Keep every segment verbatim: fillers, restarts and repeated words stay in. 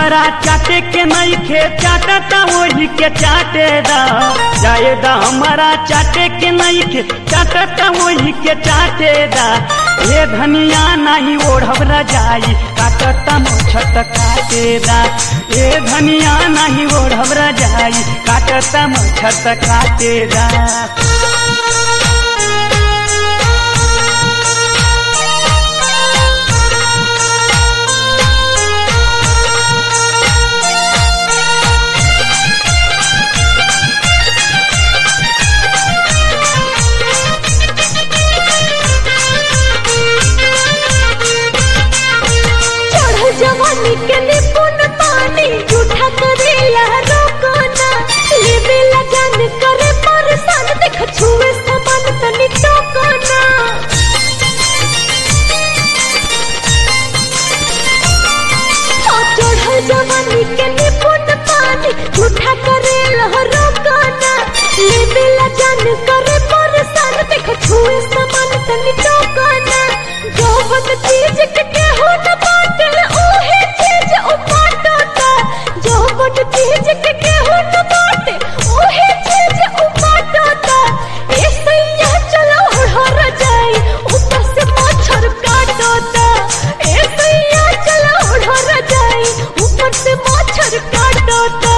हमरा चाटे के नहीं खे चाटता वही के चाटे दा जायदा हमरा चाटे के नहीं खे चाटता वही के चाटे दा ये धनिया नहीं ओढ़ब रजाई काटता मोछत काटे दा ये धनिया नहीं ओढ़ब रजाई काटता मोछत काटे दा। जवानी के निपुण पानी झूठा करेला रोकना लेवेला जान करे परेशान देख छुए समान तनी टोकना चढ़ल जवानी के निपुण पानी झूठा करेला रोकना लेवेला जान करे परेशान देख छुए समान तनी टोकना जौवन चीज के केहू न बाटे ओहे चीज उपाटता जौवन चीज के केहू न बाटे ओहे चीज उपाटता ऐसैया चलो हर जाई ऊपर से मच्छर काटता ऐसैया चलो हर जाई ऊपर से मच्छर काटता।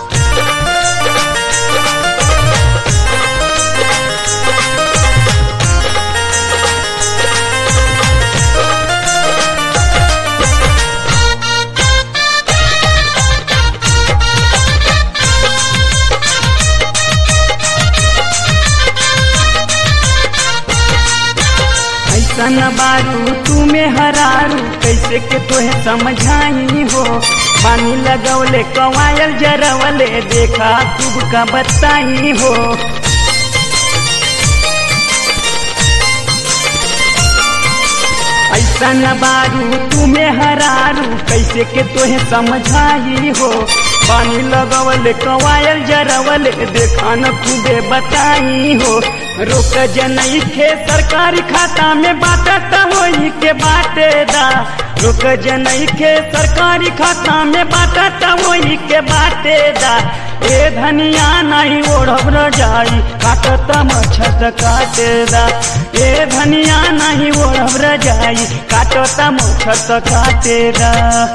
सन बारू तुम्हें हरारू कैसे के तोहे समझाई हो पानी लगौले कवायल जरवले देखा खूब का बताई हो ऐसा न बारू तुम्हें हरारू कैसे के तोहे समझाई हो पानी लगवले कवायल जरवले देखा न खूबे बताई हो रोक जनई खे सरकारी खाता में बाटता वही के बाटेदा रोक जनई खे सरकारी खाता में बाटता वही के बाटेदा ए धनिया नहीं ओढ़ब रजाई काटता मच्छत काटेदा ए धनिया नहीं ओढ़ब रजाई काटता मच्छत काटेदा।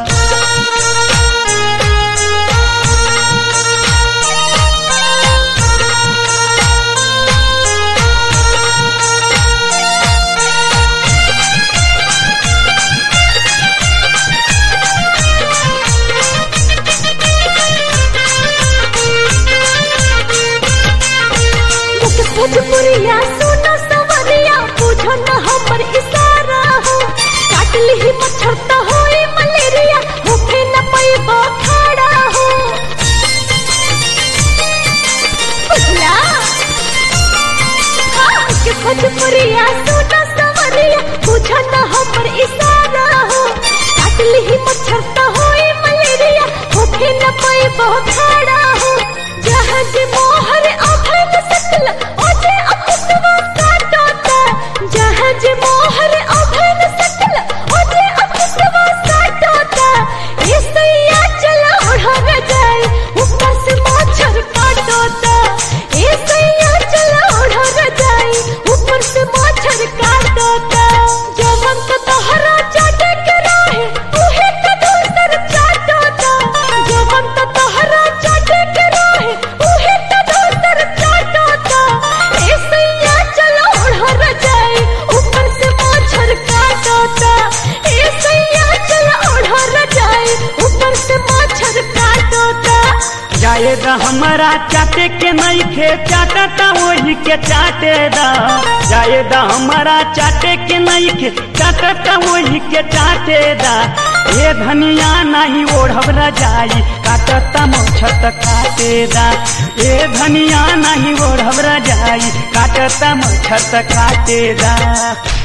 भोजपुरिया सुनो सवरिया पूछो न हमर इशारा हो काट ली मच्छर तो होई मलेरिया होखे न पैबो खड़ा हो बुझला हाँ के भोजपुरिया सुनो सवरिया पूछो न हमर इशारा हो काट ली मच्छर तो होई मलेरिया होखे न पैबो खड़ा हो जहाज मोहर अभन सकल ओजे अकुतवा काटता जहाज मोहर अभन सकल ओजे अकुतवा काटता ऐसैया चला ओढ़ जाए ऊपर से मच्छर काटता ऐसैया चला ओढ़ जाए ऊपर से मच्छर काटता जवन तो तोहरा चाटे के रहे उहे का दूसर चाटता जवन तो तोहरा चाटे के रहे उहे का दूसर चाटता ऐसैया चलो ओढ़ जाए ऊपर से मच्छर काटता ऐसैया चलो ओढ़ जाए ऊपर से मच्छर काटता। जायदा हमरा चाटे के नहीं खे चाटता वही के चाटेदा जायदा हमरा चाटे के नहीं खे चाटता वही के चाटेदा ये धनिया नहीं ओढ़ब रजाई काटता मोछत काटेदा ये धनिया नहीं ओढ़ब रजाई काटता मोछत काटेदा।